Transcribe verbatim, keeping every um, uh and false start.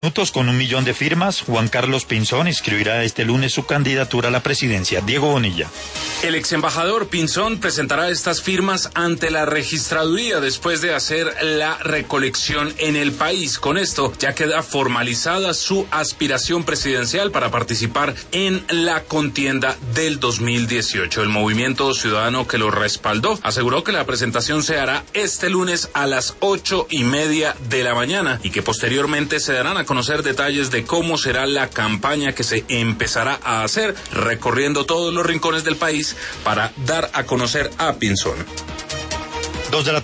Minutos con un millón de firmas, Juan Carlos Pinzón inscribirá este lunes su candidatura a la presidencia. Diego Bonilla. El ex embajador Pinzón presentará estas firmas ante la registraduría después de hacer la recolección en el país. Con esto ya queda formalizada su aspiración presidencial para participar en la contienda del dos mil dieciocho. El movimiento ciudadano que lo respaldó aseguró que la presentación se hará este lunes a las ocho y media de la mañana y que posteriormente se darán a conocer conocer detalles de cómo será la campaña que se empezará a hacer recorriendo todos los rincones del país para dar a conocer a Pinzón. Dos de la